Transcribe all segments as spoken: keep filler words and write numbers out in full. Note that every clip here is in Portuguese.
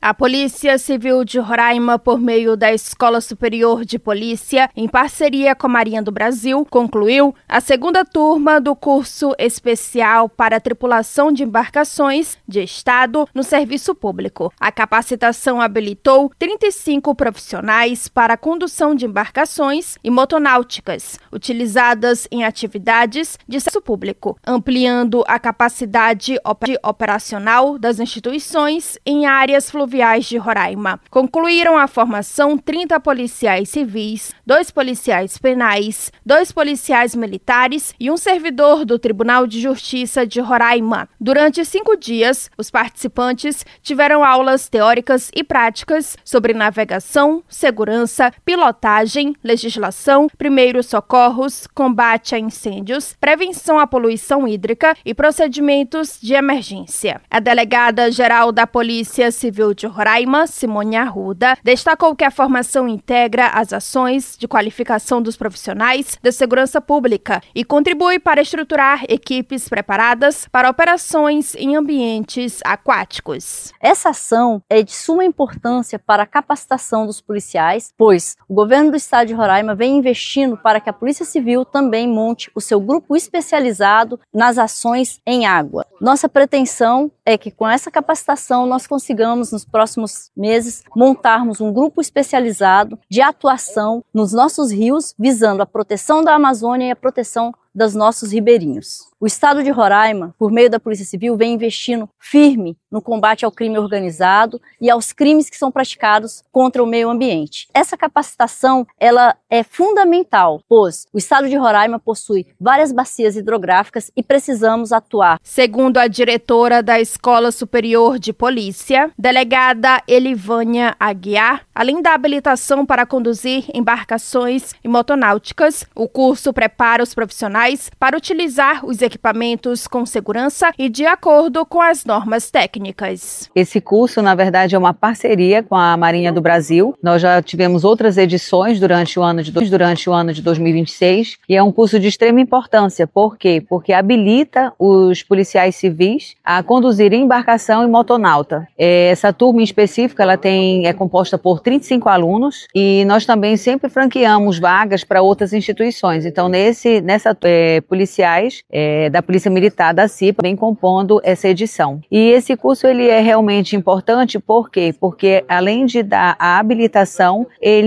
A Polícia Civil de Roraima, por meio da Escola Superior de Polícia, em parceria com a Marinha do Brasil, concluiu a segunda turma do curso especial para tripulação de embarcações de Estado no serviço público. A capacitação habilitou trinta e cinco profissionais para a condução de embarcações e motonáuticas, utilizadas em atividades de serviço público, ampliando a capacidade operacional das instituições em áreas fluviais de Roraima. Concluíram a formação trinta policiais civis, dois policiais penais, dois policiais militares e um servidor do Tribunal de Justiça de Roraima. Durante cinco dias, os participantes tiveram aulas teóricas e práticas sobre navegação, segurança, pilotagem, legislação, primeiros socorros, combate a incêndios, prevenção à poluição hídrica e procedimentos de emergência. A delegada-geral da Polícia Civil de Roraima, Simone Arruda, destacou que a formação integra as ações de qualificação dos profissionais da segurança pública e contribui para estruturar equipes preparadas para operações em ambientes aquáticos. Essa ação é de suma importância para a capacitação dos policiais, pois o governo do estado de Roraima vem investindo para que a Polícia Civil também monte o seu grupo especializado nas ações em água. Nossa pretensão é que com essa capacitação nós consigamos nos próximos meses montarmos um grupo especializado de atuação nos nossos rios, visando a proteção da Amazônia e a proteção dos nossos ribeirinhos. O estado de Roraima, por meio da Polícia Civil, vem investindo firme no combate ao crime organizado e aos crimes que são praticados contra o meio ambiente. Essa capacitação, ela é fundamental, pois o estado de Roraima possui várias bacias hidrográficas e precisamos atuar. Segundo a diretora da Escola Superior de Polícia, delegada Elivânia Aguiar, além da habilitação para conduzir embarcações e motonáuticas, o curso prepara os profissionais para utilizar os equipamentos com segurança e de acordo com as normas técnicas. Esse curso, na verdade, é uma parceria com a Marinha do Brasil. Nós já tivemos outras edições durante o ano de, durante o ano de dois mil e vinte e seis e é um curso de extrema importância. Por quê? Porque habilita os policiais civis a conduzir embarcação e motonauta. Essa turma em específico, ela tem, é composta por trinta e cinco alunos e nós também sempre franqueamos vagas para outras instituições. Então, nesse, nessa é, policiais é, da Polícia Militar da CIPA vem compondo essa edição. E esse curso ele é realmente importante, por quê? Porque além de dar a habilitação,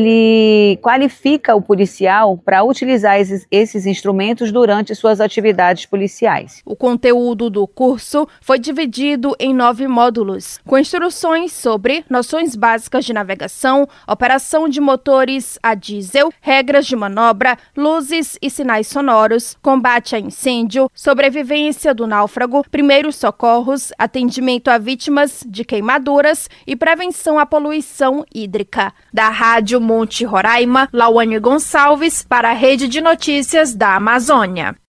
ele qualifica o policial para utilizar esses, esses instrumentos durante suas atividades policiais. O conteúdo do curso foi dividido em nove módulos, com instruções sobre noções básicas de navegação, operação de motores a diesel, regras de manobra, luzes e sinais sonoros, combate a incêndio, sobrevivência do náufrago, primeiros socorros, atendimento a vítimas de queimaduras e prevenção à poluição hídrica. Da Rádio Monte Roraima, Lauane Gonçalves para a Rede de Notícias da Amazônia.